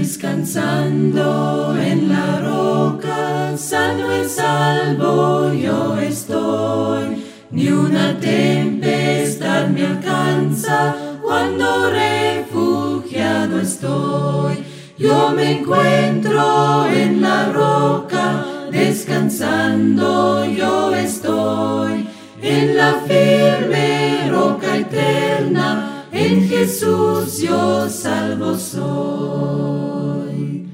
Descansando en la roca, sano y salvo yo estoy. Ni una tempestad me alcanza cuando refugiado estoy. Yo me encuentro en la roca, descansando yo estoy. En la firme roca eterna, en Jesús yo salvo soy.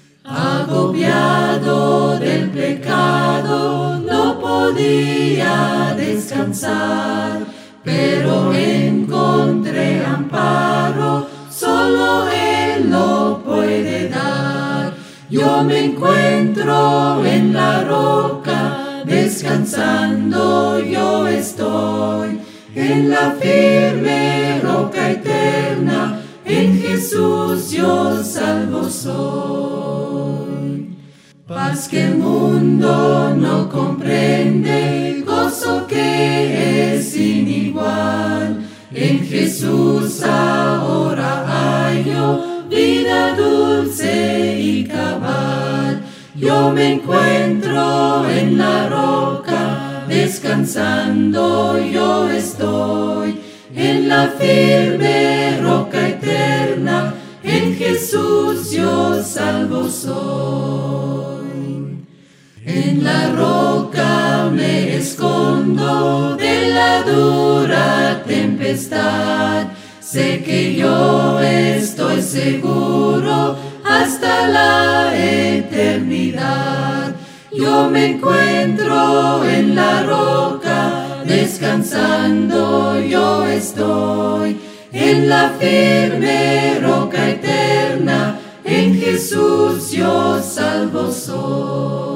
Agobiado del pecado, no podía descansar, pero encontré amparo, solo Él lo puede dar. Yo me encuentro en la roca, descansando yo estoy. En la firme roca eterna, en Jesús yo salvo soy. Paz que el mundo no comprende, gozo que es sin igual. En Jesús ahora hallo vida dulce y cabal. Yo me encuentro en la roca, descansando yo estoy. En la firme roca eterna, en Jesús yo salvo soy. En la roca me escondo de la dura tempestad. Sé que yo estoy seguro hasta la eternidad. Yo me encuentro en la roca, descansando yo estoy. En la firme roca eterna, en Jesús yo salvo soy.